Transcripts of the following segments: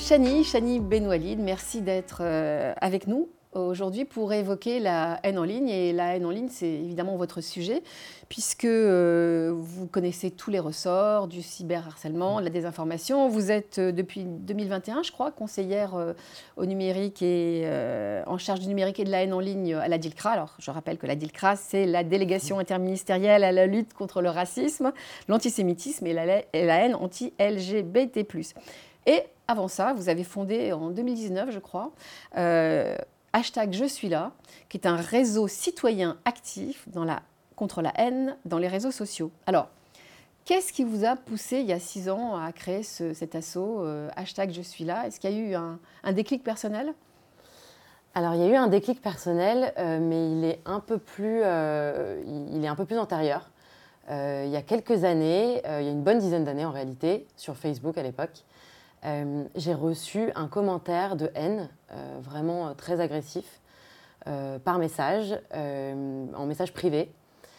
Chani Benoualid, merci d'être avec nous aujourd'hui pour évoquer la haine en ligne. Et la haine en ligne, c'est évidemment votre sujet, puisque vous connaissez tous les ressorts du cyberharcèlement, de la désinformation. Vous êtes depuis 2021, je crois, conseillère au numérique et en charge du numérique et de la haine en ligne à la DILCRA. Alors, je rappelle que la DILCRA, c'est la délégation interministérielle à la lutte contre le racisme, l'antisémitisme et la haine anti-LGBT+. Et avant ça, vous avez fondé en 2019, je crois, hashtag Je suis là, qui est un réseau citoyen actif contre la haine dans les réseaux sociaux. Alors, qu'est-ce qui vous a poussé il y a 6 ans à créer cet assaut, hashtag Je suis là? Est-ce qu'il y a eu un déclic personnel? Alors, il y a eu un déclic personnel, mais il est un peu plus antérieur. Il y a quelques années, il y a une bonne dizaine d'années en réalité, sur Facebook à l'époque, j'ai reçu un commentaire de haine, vraiment très agressif, par message, en message privé.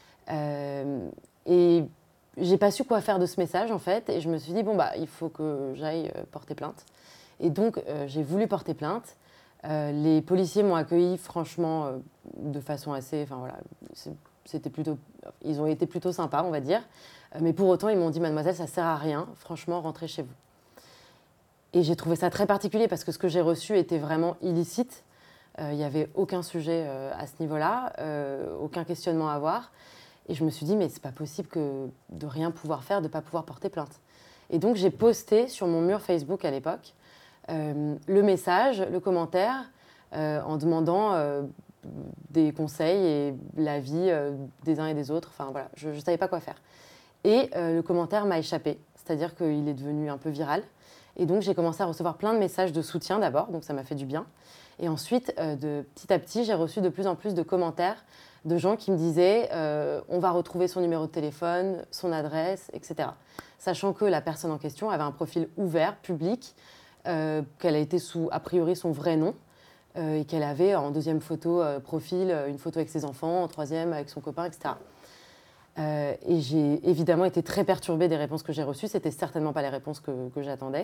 Et j'ai pas su quoi faire de ce message en fait, et je me suis dit, bon bah, il faut que j'aille porter plainte. Et donc, j'ai voulu porter plainte. Les policiers m'ont accueilli franchement de façon assez... Enfin voilà, ils ont été plutôt sympas, on va dire. Mais pour autant, ils m'ont dit, mademoiselle, ça sert à rien, franchement, rentrez chez vous. Et j'ai trouvé ça très particulier parce que ce que j'ai reçu était vraiment illicite. Il n'y avait aucun sujet à ce niveau-là, aucun questionnement à avoir. Et je me suis dit, mais c'est pas possible de rien pouvoir faire, de ne pas pouvoir porter plainte. Et donc, j'ai posté sur mon mur Facebook à l'époque le message, le commentaire, en demandant des conseils et l'avis des uns et des autres. Enfin, voilà, je ne savais pas quoi faire. Et le commentaire m'a échappé, c'est-à-dire qu'il est devenu un peu viral. Et donc, j'ai commencé à recevoir plein de messages de soutien d'abord, donc ça m'a fait du bien. Et ensuite, petit à petit, j'ai reçu de plus en plus de commentaires de gens qui me disaient on va retrouver son numéro de téléphone, son adresse, etc. Sachant que la personne en question avait un profil ouvert, public, qu'elle a été sous, a priori, son vrai nom, et qu'elle avait en deuxième photo profil une photo avec ses enfants, en troisième avec son copain, etc. Et j'ai évidemment été très perturbée des réponses que j'ai reçues. C'était certainement pas les réponses que j'attendais.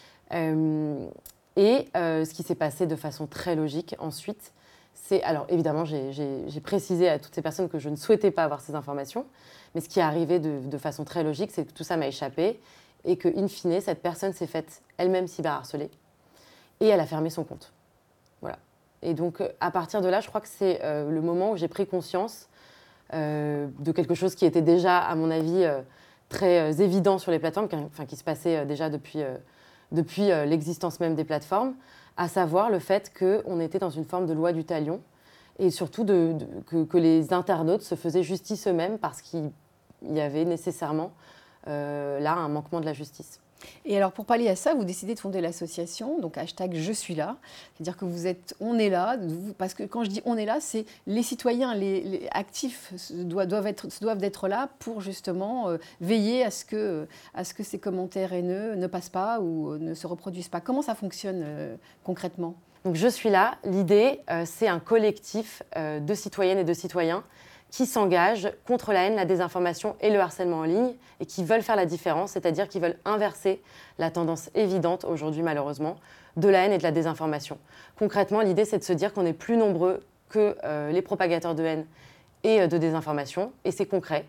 Ce qui s'est passé de façon très logique ensuite, c'est... Alors évidemment, j'ai précisé à toutes ces personnes que je ne souhaitais pas avoir ces informations, mais ce qui est arrivé de façon très logique, c'est que tout ça m'a échappé et que, in fine, cette personne s'est faite elle-même cyberharcelée et elle a fermé son compte. Voilà. Et donc, à partir de là, je crois que c'est le moment où j'ai pris conscience de quelque chose qui était déjà, à mon avis, très évident sur les plateformes, qui se passait déjà depuis l'existence même des plateformes, à savoir le fait qu'on était dans une forme de loi du talion et surtout que les internautes se faisaient justice eux-mêmes parce qu'il y avait nécessairement là un manquement de la justice. Et alors, pour pallier à ça, vous décidez de fonder l'association, donc hashtag Je suis là. C'est-à-dire que on est là, parce que quand je dis on est là, c'est les citoyens, les actifs doivent être là pour justement veiller à ce que ces commentaires haineux ne passent pas ou ne se reproduisent pas. Comment ça fonctionne concrètement ? Donc Je suis là, l'idée, c'est un collectif de citoyennes et de citoyens qui s'engagent contre la haine, la désinformation et le harcèlement en ligne et qui veulent faire la différence, c'est-à-dire qui veulent inverser la tendance évidente aujourd'hui malheureusement de la haine et de la désinformation. Concrètement, l'idée c'est de se dire qu'on est plus nombreux que les propagateurs de haine et de désinformation et c'est concret.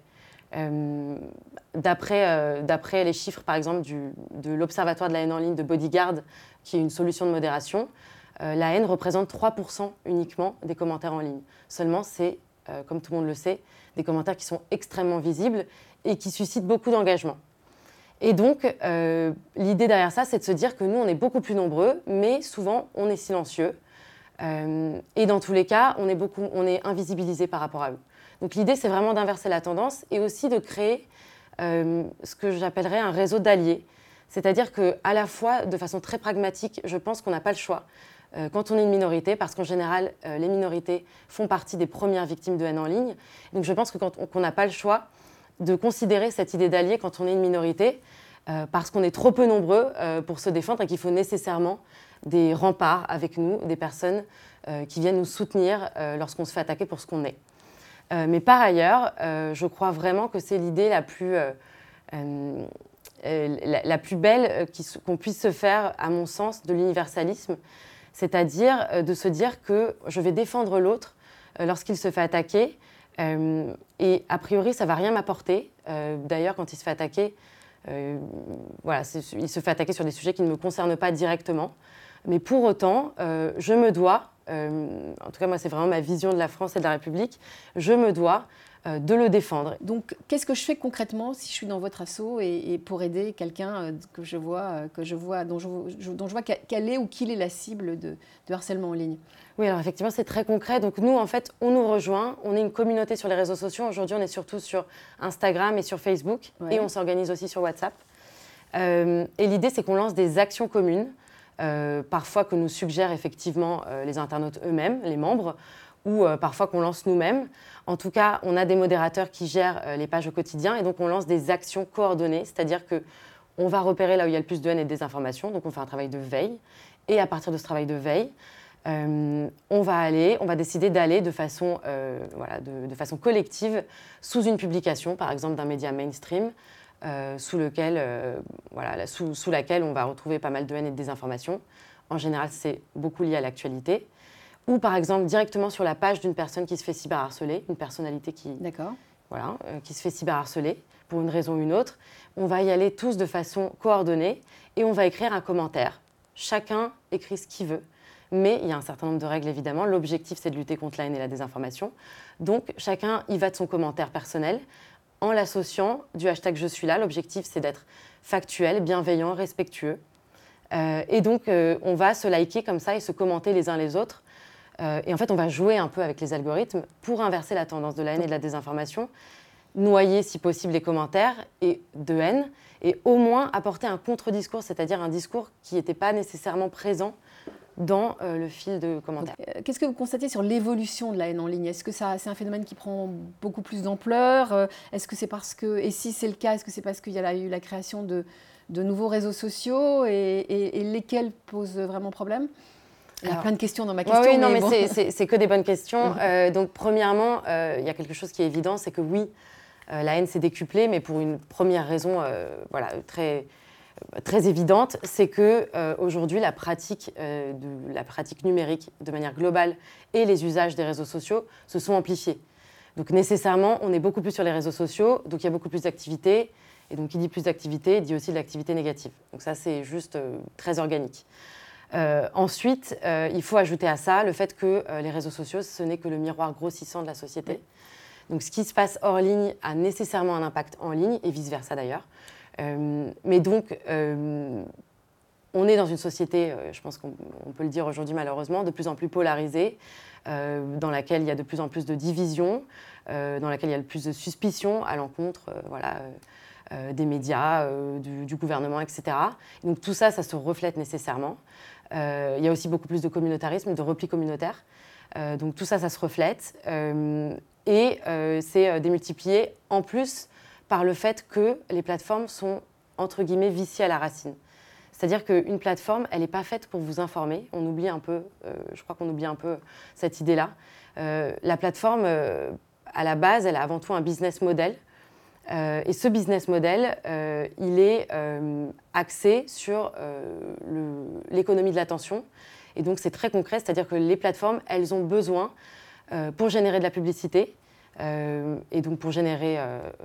D'après les chiffres par exemple de l'Observatoire de la haine en ligne de Bodyguard, qui est une solution de modération, la haine représente 3% uniquement des commentaires en ligne. Seulement c'est comme tout le monde le sait, des commentaires qui sont extrêmement visibles et qui suscitent beaucoup d'engagement. Et donc, l'idée derrière ça, c'est de se dire que nous, on est beaucoup plus nombreux, mais souvent, on est silencieux. Et dans tous les cas, on est invisibilisé par rapport à eux. Donc l'idée, c'est vraiment d'inverser la tendance et aussi de créer ce que j'appellerais un réseau d'alliés. C'est-à-dire qu'à la fois, de façon très pragmatique, je pense qu'on n'a pas le choix quand on est une minorité, parce qu'en général, les minorités font partie des premières victimes de haine en ligne. Donc je pense qu'on n'a pas le choix de considérer cette idée d'allié quand on est une minorité, parce qu'on est trop peu nombreux pour se défendre et qu'il faut nécessairement des remparts avec nous, des personnes qui viennent nous soutenir lorsqu'on se fait attaquer pour ce qu'on est. Mais par ailleurs, je crois vraiment que c'est l'idée la plus belle qu'on puisse se faire, à mon sens, de l'universalisme, c'est-à-dire de se dire que je vais défendre l'autre lorsqu'il se fait attaquer, et a priori, ça ne va rien m'apporter. D'ailleurs, quand il se fait attaquer, voilà, il se fait attaquer sur des sujets qui ne me concernent pas directement. Mais pour autant, je me dois, en tout cas moi c'est vraiment ma vision de la France et de la République, je me dois de le défendre. Donc qu'est-ce que je fais concrètement si je suis dans votre asso et pour aider quelqu'un dont je vois qu'elle est ou qu'il est la cible de harcèlement en ligne? Oui, alors effectivement c'est très concret. Donc nous en fait on nous rejoint, on est une communauté sur les réseaux sociaux. Aujourd'hui on est surtout sur Instagram et sur Facebook, et on s'organise aussi sur WhatsApp. Et l'idée c'est qu'on lance des actions communes. Parfois que nous suggèrent effectivement les internautes eux-mêmes, les membres, ou parfois qu'on lance nous-mêmes. En tout cas, on a des modérateurs qui gèrent les pages au quotidien, et donc on lance des actions coordonnées, c'est-à-dire qu'on va repérer là où il y a le plus de haine et de désinformation, donc on fait un travail de veille, et à partir de ce travail de veille, on va décider d'aller de façon collective sous une publication, par exemple d'un média mainstream, sous laquelle on va retrouver pas mal de haine et de désinformation. En général, c'est beaucoup lié à l'actualité. Ou par exemple, directement sur la page d'une personne qui se fait cyberharceler, une personnalité qui se fait cyberharceler pour une raison ou une autre. On va y aller tous de façon coordonnée et on va écrire un commentaire. Chacun écrit ce qu'il veut, mais il y a un certain nombre de règles évidemment. L'objectif, c'est de lutter contre la haine et la désinformation. Donc, chacun y va de son commentaire personnel, en l'associant du hashtag Je suis là. L'objectif, c'est d'être factuel, bienveillant, respectueux. Et donc, on va se liker comme ça et se commenter les uns les autres. Et en fait, on va jouer un peu avec les algorithmes pour inverser la tendance de la haine et de la désinformation, noyer, si possible, les commentaires de haine, et au moins apporter un contre-discours, c'est-à-dire un discours qui n'était pas nécessairement présent dans le fil de commentaires. Qu'est-ce que vous constatez sur l'évolution de la haine en ligne? Est-ce que c'est un phénomène qui prend beaucoup plus d'ampleur? Est-ce que c'est parce que, et si c'est le cas, est-ce que c'est parce qu'il y a eu la création de nouveaux réseaux sociaux et lesquels posent vraiment problème? Il y a plein de questions dans ma question. Oui, mais bon. C'est que des bonnes questions. Donc premièrement, il y a quelque chose qui est évident, c'est que oui, la haine s'est décuplée, mais pour une première raison très évidente, c'est qu'aujourd'hui, la pratique numérique de manière globale et les usages des réseaux sociaux se sont amplifiés. Donc nécessairement, on est beaucoup plus sur les réseaux sociaux, donc il y a beaucoup plus d'activités, et donc qui dit plus d'activités, dit aussi de l'activité négative. Donc ça, c'est juste très organique. Ensuite, il faut ajouter à ça le fait que les réseaux sociaux, ce n'est que le miroir grossissant de la société. Donc ce qui se passe hors ligne a nécessairement un impact en ligne, et vice-versa d'ailleurs. Mais donc, on est dans une société, je pense qu'on peut le dire aujourd'hui malheureusement, de plus en plus polarisée, dans laquelle il y a de plus en plus de divisions, dans laquelle il y a le plus de suspicions à l'encontre des médias, du gouvernement, etc. Et donc tout ça, ça se reflète nécessairement. Il y a aussi beaucoup plus de communautarisme, de repli communautaire. Donc tout ça, ça se reflète. Et c'est démultiplié en plus par le fait que les plateformes sont, entre guillemets, viciées à la racine. C'est-à-dire qu'une plateforme, elle n'est pas faite pour vous informer. On oublie un peu, je crois qu'on oublie un peu cette idée-là. La plateforme, à la base, elle a avant tout un business model. Et ce business model, il est axé sur l'économie de l'attention. Et donc, c'est très concret, c'est-à-dire que les plateformes, elles ont besoin, pour générer de la publicité, et donc pour générer,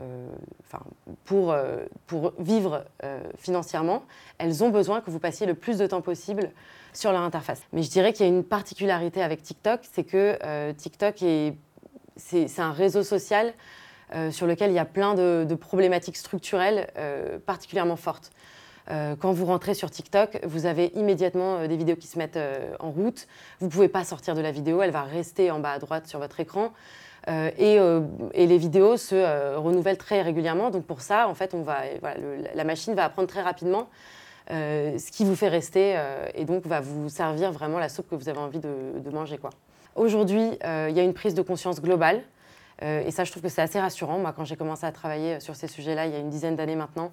pour vivre financièrement, elles ont besoin que vous passiez le plus de temps possible sur leur interface. Mais je dirais qu'il y a une particularité avec TikTok, c'est que TikTok, c'est un réseau social sur lequel il y a plein de problématiques structurelles particulièrement fortes. Quand vous rentrez sur TikTok, vous avez immédiatement des vidéos qui se mettent en route. Vous ne pouvez pas sortir de la vidéo, elle va rester en bas à droite sur votre écran. Et les vidéos se renouvellent très régulièrement. Donc pour ça, en fait, la machine va apprendre très rapidement ce qui vous fait rester et donc va vous servir vraiment la soupe que vous avez envie de manger, quoi. Aujourd'hui, il y a une prise de conscience globale. Et ça, je trouve que c'est assez rassurant. Moi, quand j'ai commencé à travailler sur ces sujets-là, il y a une dizaine d'années maintenant,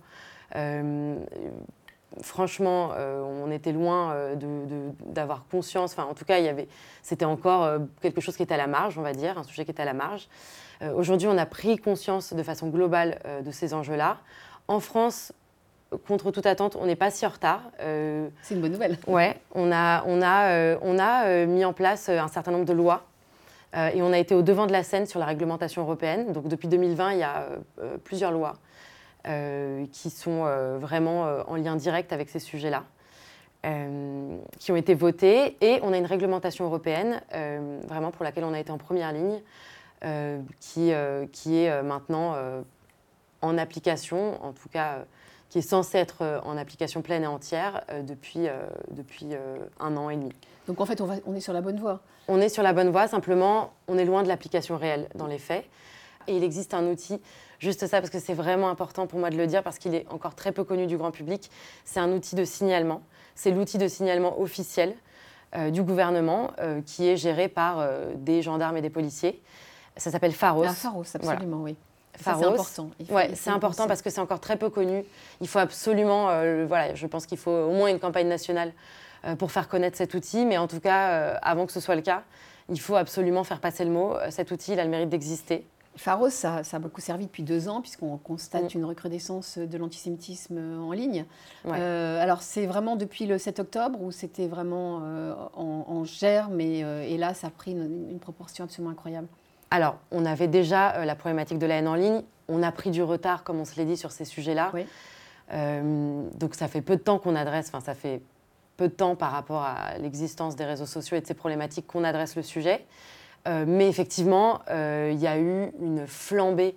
franchement, on était loin d'avoir conscience. Enfin, en tout cas, c'était encore quelque chose qui était à la marge, on va dire, un sujet qui était à la marge. Aujourd'hui, on a pris conscience de façon globale de ces enjeux-là. En France, contre toute attente, on n'est pas si en retard. C'est une bonne nouvelle. Ouais, on a mis en place un certain nombre de lois et on a été au devant de la scène sur la réglementation européenne. Donc depuis 2020, il y a plusieurs lois qui sont vraiment en lien direct avec ces sujets-là, qui ont été votées. Et on a une réglementation européenne, vraiment pour laquelle on a été en première ligne, qui est maintenant en application, en tout cas qui est censée être en application pleine et entière depuis 1 an et demi. Donc en fait, on est sur la bonne voie. On est sur la bonne voie, simplement on est loin de l'application réelle dans les faits. Et il existe un outil, juste ça parce que c'est vraiment important pour moi de le dire, parce qu'il est encore très peu connu du grand public, c'est un outil de signalement. C'est l'outil de signalement officiel du gouvernement qui est géré par des gendarmes et des policiers. Ça s'appelle Pharos. Ah, Pharos, absolument, oui. Pharos. Ça, c'est important. Ouais, c'est important parce que c'est encore très peu connu. Il faut absolument, voilà, je pense qu'il faut au moins une campagne nationale pour faire connaître cet outil. Mais en tout cas, avant que ce soit le cas, il faut absolument faire passer le mot. Cet outil, il a le mérite d'exister. Pharos, ça a beaucoup servi depuis 2 ans, puisqu'on constate une recrudescence de l'antisémitisme en ligne. Ouais. Alors, c'est vraiment depuis le 7 octobre, où c'était vraiment en germe, et là, ça a pris une proportion absolument incroyable. Alors, on avait déjà la problématique de la haine en ligne. On a pris du retard, comme on se l'est dit, sur ces sujets-là. Oui. Donc, ça fait peu de temps qu'on adresse, ça fait peu de temps par rapport à l'existence des réseaux sociaux et de ces problématiques qu'on adresse le sujet. Mais effectivement, il y a eu une flambée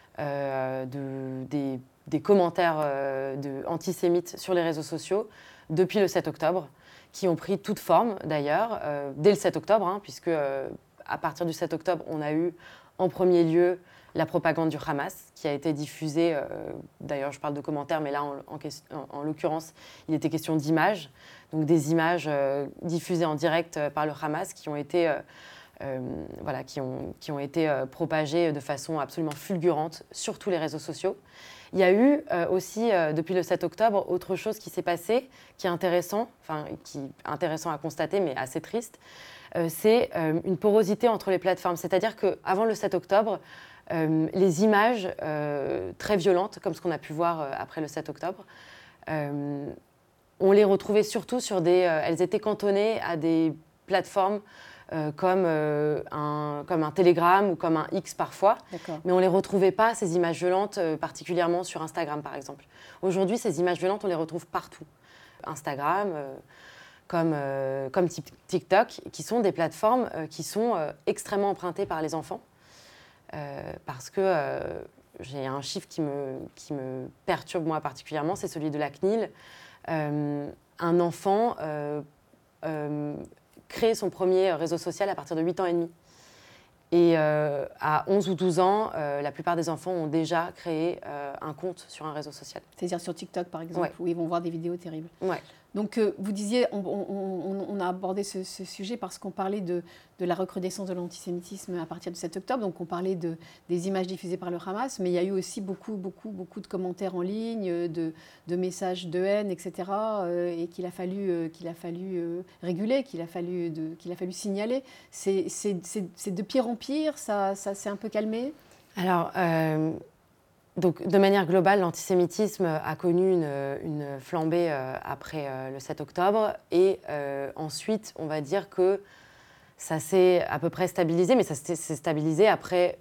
des commentaires antisémites sur les réseaux sociaux depuis le 7 octobre, qui ont pris toute forme d'ailleurs, dès le 7 octobre, puisque à partir du 7 octobre, on a eu en premier lieu la propagande du Hamas, qui a été diffusée, d'ailleurs je parle de commentaires, mais là en l'occurrence, il était question d'images, donc des images diffusées en direct par le Hamas qui ont été... qui ont été propagées de façon absolument fulgurante sur tous les réseaux sociaux. Il y a eu aussi, depuis le 7 octobre, autre chose qui s'est passée, qui est intéressant à constater, mais assez triste, c'est une porosité entre les plateformes. C'est-à-dire qu'avant le 7 octobre, les images très violentes, comme ce qu'on a pu voir après le 7 octobre, on les retrouvait surtout sur elles étaient cantonnées à des plateformes comme un Telegram ou comme un X parfois. Mais on ne les retrouvait pas, ces images violentes, particulièrement sur Instagram par exemple. Aujourd'hui, ces images violentes, on les retrouve partout. Instagram, comme TikTok, qui sont des plateformes qui sont extrêmement empruntées par les enfants. Parce que j'ai un chiffre qui me perturbe moi particulièrement, c'est celui de la CNIL. Un enfant... créer son premier réseau social à partir de 8 ans et demi. Et à 11 ou 12 ans, la plupart des enfants ont déjà créé un compte sur un réseau social. C'est-à-dire sur TikTok, par exemple, où ils vont voir des vidéos terribles. Ouais. Donc, vous disiez, on a abordé ce sujet parce qu'on parlait de la recrudescence de l'antisémitisme à partir du 7 octobre. Donc, on parlait des images diffusées par le Hamas, mais il y a eu aussi beaucoup de commentaires en ligne, de messages de haine, etc., et qu'il a fallu réguler, qu'il a fallu signaler. C'est de pire en pire, ça s'est un peu calmé. Alors... Donc, de manière globale, l'antisémitisme a connu une flambée après le 7 octobre. Et ensuite, on va dire que ça s'est à peu près stabilisé, mais ça s'est stabilisé après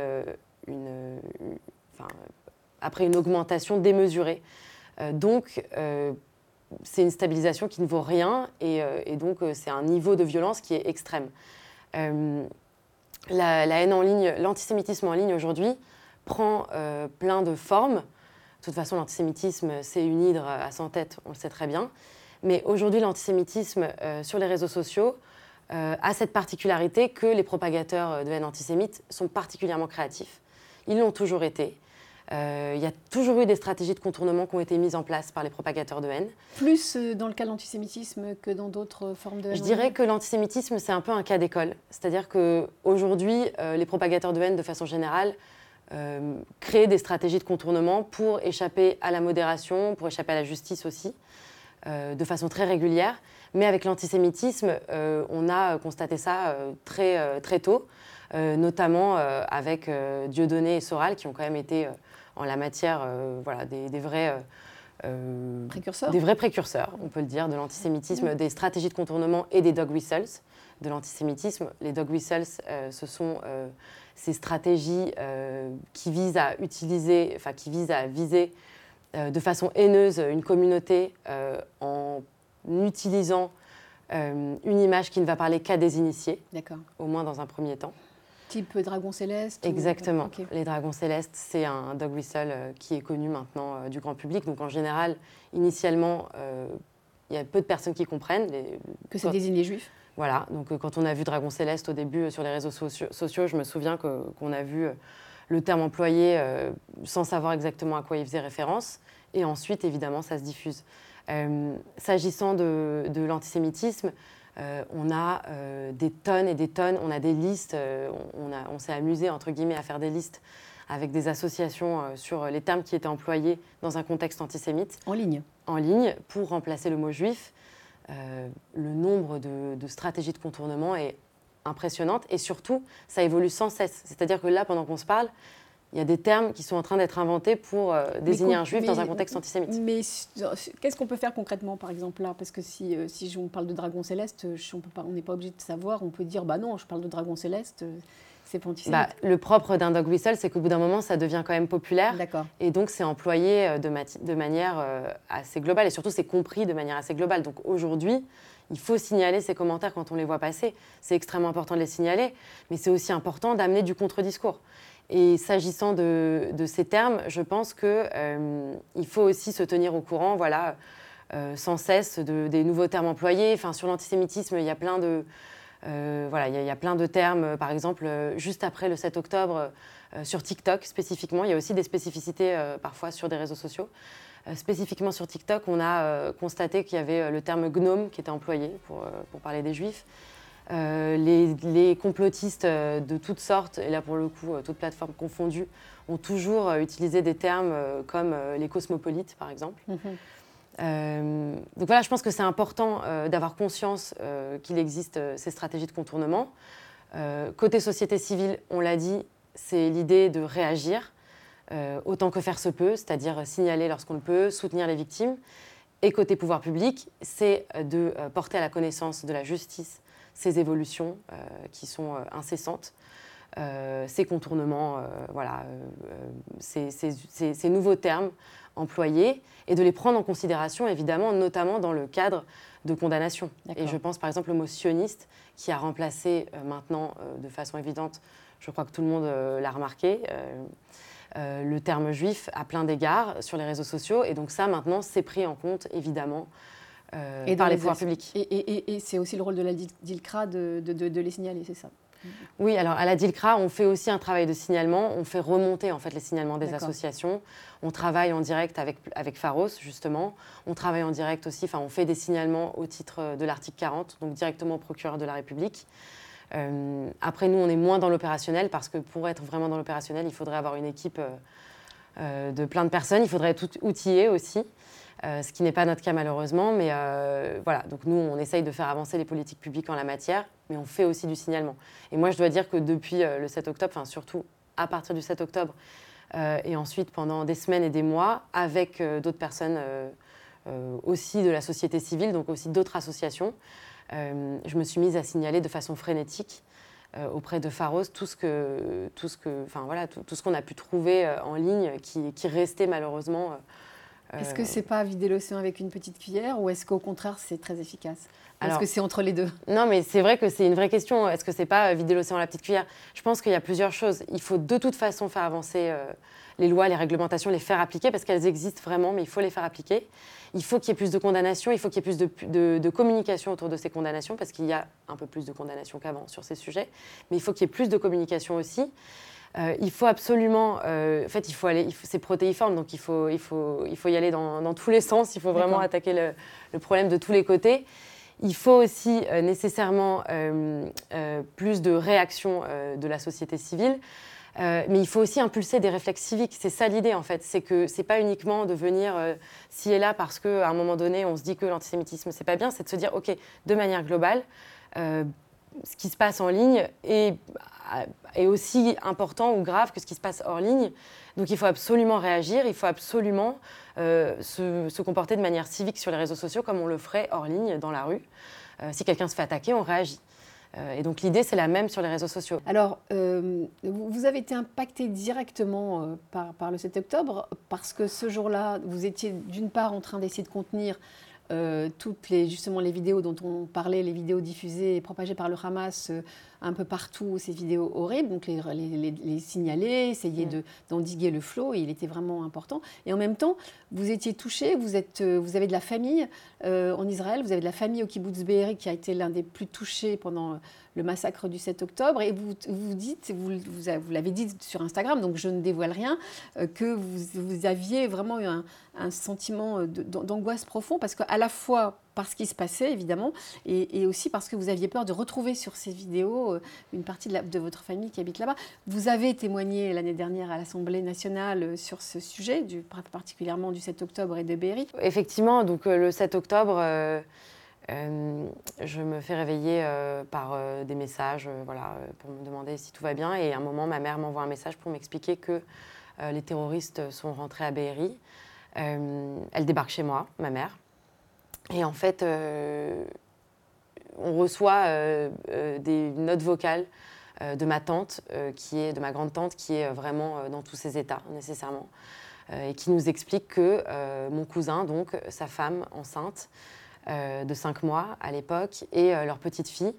après une augmentation démesurée. Donc, c'est une stabilisation qui ne vaut rien et donc c'est un niveau de violence qui est extrême. La haine en ligne, l'antisémitisme en ligne aujourd'hui, prend plein de formes. De toute façon, l'antisémitisme, c'est une hydre à 100 têtes, on le sait très bien. Mais aujourd'hui, l'antisémitisme sur les réseaux sociaux a cette particularité que les propagateurs de haine antisémite sont particulièrement créatifs. Ils l'ont toujours été. Il y a toujours eu des stratégies de contournement qui ont été mises en place par les propagateurs de haine. Plus dans le cas de l'antisémitisme que dans d'autres formes de haine? Je dirais que l'antisémitisme, c'est un peu un cas d'école. C'est-à-dire qu'aujourd'hui, les propagateurs de haine, de façon générale, créer des stratégies de contournement pour échapper à la modération, pour échapper à la justice aussi, de façon très régulière. Mais avec l'antisémitisme, on a constaté ça très tôt, notamment avec Dieudonné et Soral, qui ont quand même été, en la matière, des vrais Précurseurs. Des vrais précurseurs, on peut le dire, de l'antisémitisme, des stratégies de contournement et des dog whistles de l'antisémitisme. Les dog whistles, ce sont ces stratégies qui visent à utiliser, enfin qui visent à viser de façon haineuse une communauté en utilisant une image qui ne va parler qu'à des initiés, au moins dans un premier temps. Type dragon céleste. Exactement. Okay. Les dragons célestes, c'est un dog whistle qui est connu maintenant du grand public. Donc en général, initialement, il y a peu de personnes qui comprennent. Que c'est désigné juif. Voilà. Donc quand on a vu dragon céleste au début sur les réseaux sociaux, je me souviens qu'on a vu le terme employé sans savoir exactement à quoi il faisait référence. Et ensuite, évidemment, ça se diffuse. S'agissant de l'antisémitisme, on a des tonnes et des tonnes, on a des listes, on s'est amusé entre guillemets à faire des listes avec des associations sur les termes qui étaient employés dans un contexte antisémite. En ligne. En ligne, pour remplacer le mot juif. Le nombre de stratégies de contournement est impressionnant et surtout, ça évolue sans cesse. C'est-à-dire que là, pendant qu'on se parle, il y a des termes qui sont en train d'être inventés pour désigner un juif dans un contexte antisémite. Mais qu'est-ce qu'on peut faire concrètement, par exemple, là ? Parce que si on parle de dragon céleste, on n'est pas obligé de savoir. On peut dire, bah non, je parle de dragon céleste, c'est pas antisémite. Le propre d'un dog whistle, c'est qu'au bout d'un moment, ça devient quand même populaire. D'accord. Et donc, c'est employé de manière assez globale. Et surtout, c'est compris de manière assez globale. Donc, aujourd'hui, il faut signaler ces commentaires quand on les voit passer. C'est extrêmement important de les signaler. Mais c'est aussi important d'amener du contre-discours. Et s'agissant de ces termes, je pense qu'il faut aussi se tenir au courant, voilà, sans cesse des nouveaux termes employés. Enfin, sur l'antisémitisme, il y a plein de, il y a plein de termes. Par exemple, juste après le 7 octobre, sur TikTok spécifiquement, il y a aussi des spécificités parfois sur des réseaux sociaux. Spécifiquement sur TikTok, on a constaté qu'il y avait le terme gnome qui était employé pour parler des Juifs. Les complotistes de toutes sortes, et là pour le coup, toutes plateformes confondues, ont toujours utilisé des termes comme les cosmopolites, par exemple. Donc voilà, je pense que c'est important d'avoir conscience qu'il existe ces stratégies de contournement. Côté société civile, on l'a dit, c'est l'idée de réagir autant que faire se peut, c'est-à-dire signaler lorsqu'on le peut, soutenir les victimes. Et côté pouvoir public, c'est de porter à la connaissance de la justice ces évolutions qui sont incessantes, ces contournements, ces nouveaux termes employés, et de les prendre en considération, évidemment, notamment dans le cadre de condamnation. Et je pense par exemple au mot sioniste, qui a remplacé maintenant de façon évidente, je crois que tout le monde l'a remarqué, le terme juif à plein d'égards sur les réseaux sociaux. Et donc ça, maintenant, c'est pris en compte, évidemment, par les pouvoirs publics. Et c'est aussi le rôle de la DILCRA de les signaler, c'est ça ? Oui, alors à la DILCRA, on fait aussi un travail de signalement. On fait remonter en fait les signalements des associations. On travaille en direct avec Pharos, justement. On travaille en direct aussi, on fait des signalements au titre de l'article 40, donc directement au procureur de la République. Après, nous, on est moins dans l'opérationnel parce que pour être vraiment dans l'opérationnel, il faudrait avoir une équipe de plein de personnes. Il faudrait être outillé aussi. Ce qui n'est pas notre cas malheureusement, mais voilà. Donc nous, on essaye de faire avancer les politiques publiques en la matière, mais on fait aussi du signalement. Et moi, je dois dire que depuis le 7 octobre, surtout à partir du 7 octobre, et ensuite pendant des semaines et des mois, avec d'autres personnes aussi de la société civile, donc aussi d'autres associations, je me suis mise à signaler de façon frénétique auprès de Pharos tout ce qu'on a pu trouver en ligne qui restait malheureusement... Est-ce que c'est pas vider l'océan avec une petite cuillère ou est-ce qu'au contraire c'est très efficace ? Est-ce que c'est entre les deux ? Non, mais c'est vrai que c'est une vraie question. Est-ce que c'est pas vider l'océan à la petite cuillère ? Je pense qu'il y a plusieurs choses. Il faut de toute façon faire avancer les lois, les réglementations, les faire appliquer parce qu'elles existent vraiment, mais il faut les faire appliquer. Il faut qu'il y ait plus de condamnations, il faut qu'il y ait plus de communication autour de ces condamnations parce qu'il y a un peu plus de condamnations qu'avant sur ces sujets, mais il faut qu'il y ait plus de communication aussi. Il faut absolument, il faut aller, c'est protéiforme, donc il faut y aller dans tous les sens. Il faut vraiment attaquer le problème de tous les côtés. Il faut aussi nécessairement plus de réaction de la société civile, mais il faut aussi impulser des réflexes civiques. C'est ça l'idée en fait, c'est que c'est pas uniquement de venir ci et là parce qu'à un moment donné on se dit que l'antisémitisme c'est pas bien, c'est de se dire ok, de manière globale. ce qui se passe en ligne est aussi important ou grave que ce qui se passe hors ligne. Donc il faut absolument réagir, il faut absolument se comporter de manière civique sur les réseaux sociaux comme on le ferait hors ligne, dans la rue. Si quelqu'un se fait attaquer, on réagit. Et donc l'idée, c'est la même sur les réseaux sociaux. Alors, vous avez été impacté directement par le 7 octobre parce que ce jour-là, vous étiez d'une part en train d'essayer de contenir toutes justement les vidéos dont on parlait, les vidéos diffusées et propagées par le Hamas un peu partout, ces vidéos horribles, donc les signaler, essayer d'endiguer le flot, et il était vraiment important. Et en même temps, vous étiez touché, vous avez de la famille en Israël, vous avez de la famille au kibbutz Be'eri qui a été l'un des plus touchés pendant le massacre du 7 octobre, et vous l'avez dit sur Instagram, donc je ne dévoile rien, que vous aviez vraiment eu un sentiment d'angoisse profond, parce qu'à la fois par ce qui se passait, évidemment, et aussi parce que vous aviez peur de retrouver sur ces vidéos une partie de votre famille qui habite là-bas. Vous avez témoigné l'année dernière à l'Assemblée nationale sur ce sujet, particulièrement du 7 octobre et de Be'eri. Effectivement, donc le 7 octobre, je me fais réveiller par des messages pour me demander si tout va bien. Et à un moment, ma mère m'envoie un message pour m'expliquer que les terroristes sont rentrés à Be'eri. Elle débarque chez moi, ma mère. Et en fait, on reçoit des notes vocales de ma tante, de ma grande-tante, qui est vraiment dans tous ses états, nécessairement, et qui nous explique que mon cousin, donc sa femme enceinte, de 5 mois à l'époque, et leur petite fille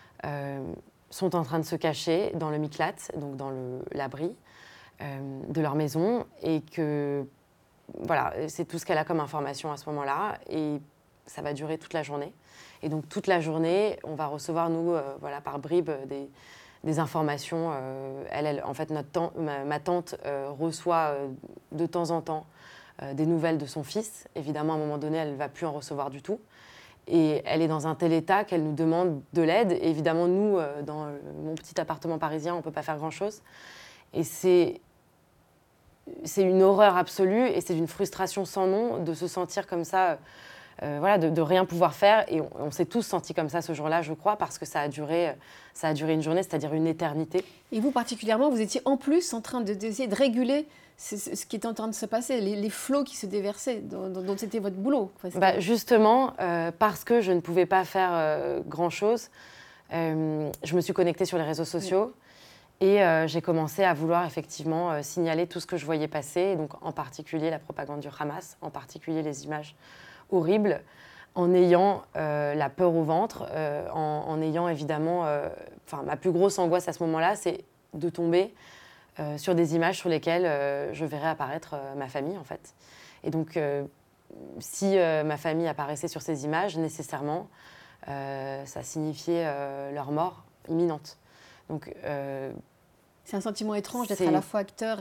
sont en train de se cacher dans le miklat, donc dans l'abri de leur maison, et que voilà, c'est tout ce qu'elle a comme information à ce moment-là, et ça va durer toute la journée. Et donc toute la journée, on va recevoir, nous, par bribes, des informations. En fait, ma tante reçoit de temps en temps des nouvelles de son fils. Évidemment, à un moment donné, elle ne va plus en recevoir du tout. Et elle est dans un tel état qu'elle nous demande de l'aide. Et évidemment, nous, dans mon petit appartement parisien, on ne peut pas faire grand-chose. Et c'est une horreur absolue et c'est une frustration sans nom de se sentir comme ça, de rien pouvoir faire. Et on s'est tous sentis comme ça ce jour-là, je crois, parce que ça a duré une journée, c'est-à-dire une éternité. Et vous, particulièrement, vous étiez en plus en train d'essayer de réguler ce qui était en train de se passer, les flots qui se déversaient, dont c'était votre boulot. Justement, parce que je ne pouvais pas faire grand-chose, je me suis connectée sur les réseaux sociaux. Oui. Et j'ai commencé à vouloir effectivement signaler tout ce que je voyais passer, donc en particulier la propagande du Hamas, en particulier les images horribles, en ayant la peur au ventre, en ayant évidemment... ma plus grosse angoisse à ce moment-là, c'est de tomber sur des images sur lesquelles je verrais apparaître ma famille, en fait. Et donc, si ma famille apparaissait sur ces images, nécessairement, ça signifiait leur mort imminente. Donc, c'est un sentiment étrange d'être à la fois acteur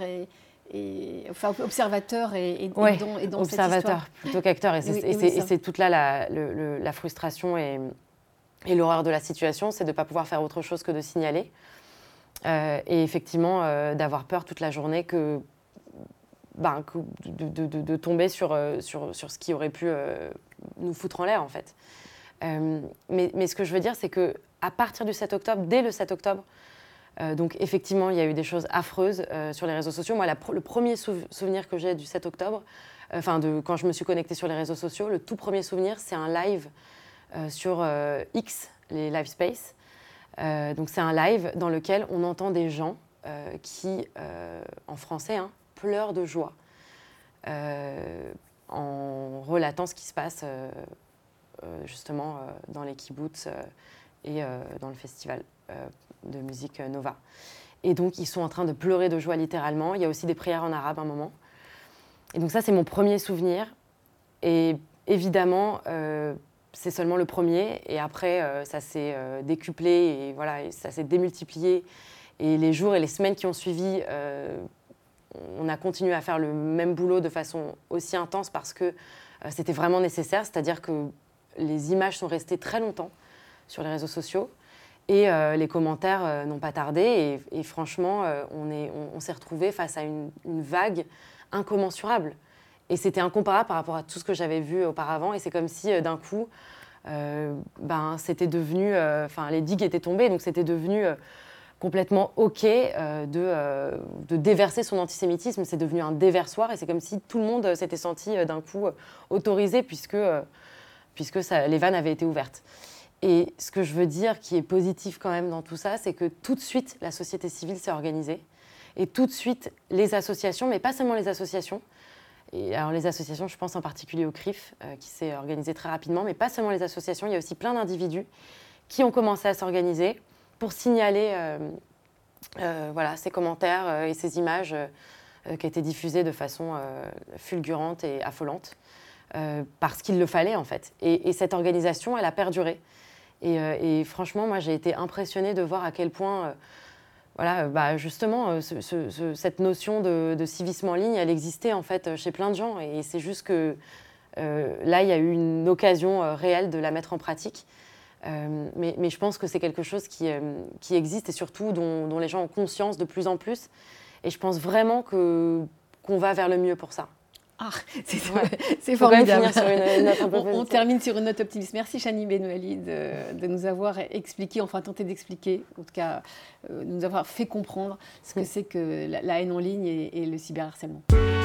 observateur et dans observateur plutôt qu'acteur. Et c'est toute là la frustration et l'horreur de la situation, c'est de ne pas pouvoir faire autre chose que de signaler. Et effectivement, d'avoir peur toute la journée de tomber sur ce qui aurait pu nous foutre en l'air, en fait. Mais ce que je veux dire, c'est qu'à partir du 7 octobre, dès le 7 octobre, donc effectivement, il y a eu des choses affreuses sur les réseaux sociaux. Moi, le premier souvenir que j'ai du 7 octobre, quand je me suis connectée sur les réseaux sociaux, le tout premier souvenir, c'est un live sur X, les live space. Donc c'est un live dans lequel on entend des gens qui, en français, pleurent de joie en relatant ce qui se passe justement dans les kibbutz et dans le festival de musique Nova. Et donc, ils sont en train de pleurer de joie littéralement. Il y a aussi des prières en arabe à un moment. Et donc ça, c'est mon premier souvenir. Et évidemment, c'est seulement le premier. Et après, ça s'est décuplé et voilà, et ça s'est démultiplié. Et les jours et les semaines qui ont suivi, on a continué à faire le même boulot de façon aussi intense parce que c'était vraiment nécessaire. C'est-à-dire que les images sont restées très longtemps sur les réseaux sociaux. Et les commentaires n'ont pas tardé. Et franchement, on s'est retrouvés face à une vague incommensurable. Et c'était incomparable par rapport à tout ce que j'avais vu auparavant. Et c'est comme si, d'un coup, c'était devenu, les digues étaient tombées, donc c'était devenu complètement OK de déverser son antisémitisme. C'est devenu un déversoir et c'est comme si tout le monde s'était senti d'un coup autorisé puisque les vannes avaient été ouvertes. Et ce que je veux dire qui est positif quand même dans tout ça, c'est que tout de suite, la société civile s'est organisée et tout de suite, les associations, mais pas seulement les associations. Et alors les associations, je pense en particulier au CRIF, qui s'est organisé très rapidement, mais pas seulement les associations, il y a aussi plein d'individus qui ont commencé à s'organiser pour signaler ces commentaires et ces images qui étaient diffusées de façon fulgurante et affolante, parce qu'il le fallait en fait. Et cette organisation, elle a perduré. Et franchement, moi, j'ai été impressionnée de voir à quel point, justement, cette notion de civisme en ligne, elle existait en fait chez plein de gens. Et c'est juste que là, il y a eu une occasion réelle de la mettre en pratique. Mais je pense que c'est quelque chose qui existe et surtout dont les gens ont conscience de plus en plus. Et je pense vraiment qu'on va vers le mieux pour ça. Ah, c'est formidable. Finir sur une note un peu on termine sur une note optimiste. Merci Chani Benouali de nous avoir expliqué, enfin tenté d'expliquer, en tout cas de nous avoir fait comprendre ce que c'est que la haine en ligne et le cyberharcèlement.